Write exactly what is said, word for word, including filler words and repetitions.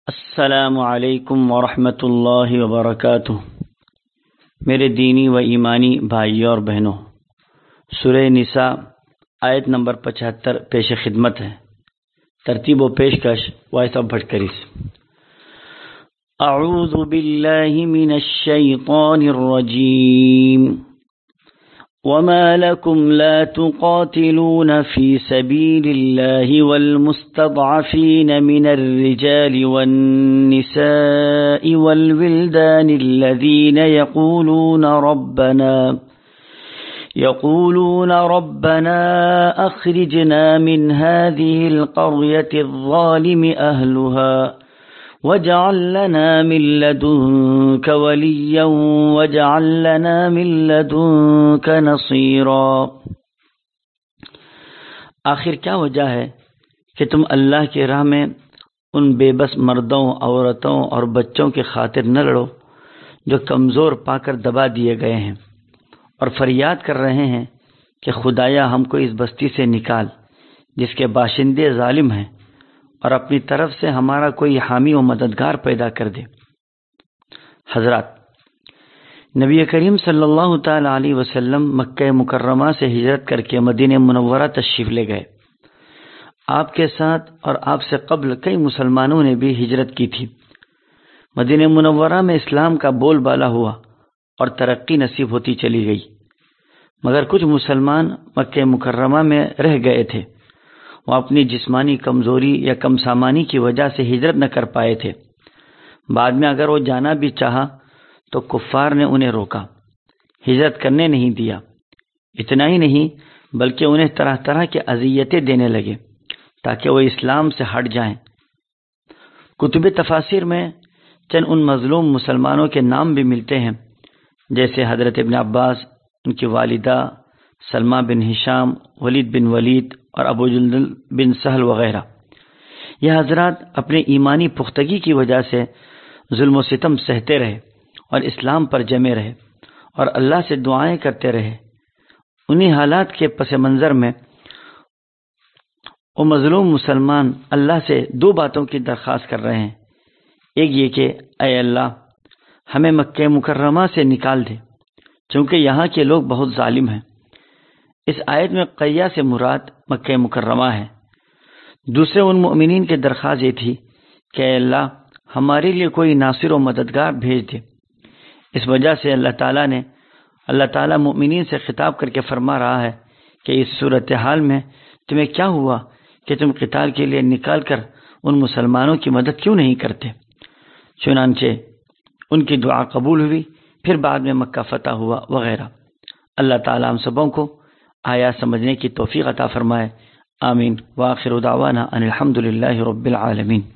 السلام علیکم ورحمۃ اللہ وبرکاتہ۔ میرے دینی و ایمانی بھائیوں اور بہنوں، سورہ نساء آیت نمبر پچہتر پیش خدمت ہے۔ ترتیب و پیشکش وائس آف بھٹکریس۔ اعوذ باللہ من الشیطان الرجیم۔ وما لكم لا تقاتلون في سبيل الله والمستضعفين من الرجال والنساء والولدان الذين يقولون ربنا يقولون ربنا أخرجنا من هذه القرية الظالم أهلها وَاجْعَل لَّنَا مِن لَّدُنكَ وَلِيًّا وَاجْعَل لَّنَا مِن لَّدُنكَ نَصِيرًا۔ آخر کیا وجہ ہے کہ تم اللہ کی راہ میں ان بے بس مردوں، عورتوں اور بچوں کی خاطر نہ لڑو جو کمزور پا کر دبا دیے گئے ہیں اور فریاد کر رہے ہیں کہ خدایا ہم کو اس بستی سے نکال جس کے باشندے ظالم ہیں، اور اپنی طرف سے ہمارا کوئی حامی و مددگار پیدا کر دے۔ حضرات، نبی کریم صلی اللہ تعالی علیہ وسلم مکہ مکرمہ سے ہجرت کر کے مدینہ منورہ تشریف لے گئے۔ آپ کے ساتھ اور آپ سے قبل کئی مسلمانوں نے بھی ہجرت کی تھی۔ مدینہ منورہ میں اسلام کا بول بالا ہوا اور ترقی نصیب ہوتی چلی گئی، مگر کچھ مسلمان مکہ مکرمہ میں رہ گئے تھے۔ وہ اپنی جسمانی کمزوری یا کم سامانی کی وجہ سے ہجرت نہ کر پائے تھے۔ بعد میں اگر وہ جانا بھی چاہا تو کفار نے انہیں روکا، ہجرت کرنے نہیں دیا۔ اتنا ہی نہیں بلکہ انہیں طرح طرح کی اذیتیں دینے لگے تاکہ وہ اسلام سے ہٹ جائیں۔ کتب تفاسیر میں چند ان مظلوم مسلمانوں کے نام بھی ملتے ہیں، جیسے حضرت ابن عباس، ان کی والدہ سلمہ بن ہشام، ولید بن ولید اور ابو جندل بن سہل وغیرہ۔ یہ حضرات اپنے ایمانی پختگی کی وجہ سے ظلم و ستم سہتے رہے اور اسلام پر جمے رہے اور اللہ سے دعائیں کرتے رہے۔ انہی حالات کے پس منظر میں وہ مظلوم مسلمان اللہ سے دو باتوں کی درخواست کر رہے ہیں۔ ایک یہ کہ اے اللہ، ہمیں مکہ مکرمہ سے نکال دے چونکہ یہاں کے لوگ بہت ظالم ہیں۔ اس آیت میں قریہ سے مراد مکہ مکرمہ ہے۔ دوسرے ان مؤمنین کی درخواست یہ تھی کہ اے اللہ، ہمارے لیے کوئی ناصر و مددگار بھیج دے۔ اس وجہ سے اللہ تعالیٰ نے اللہ تعالیٰ مؤمنین سے خطاب کر کے فرما رہا ہے کہ اس صورتحال میں تمہیں کیا ہوا کہ تم قتال کے لیے نکال کر ان مسلمانوں کی مدد کیوں نہیں کرتے؟ چنانچہ ان کی دعا قبول ہوئی، پھر بعد میں مکہ فتح ہوا وغیرہ۔ اللہ تعالیٰ ہم سبوں کو آیا سمجھنے کی توفیق عطا فرمائے۔ آمین۔ وآخر دعوانا ان الحمد للہ رب العالمین۔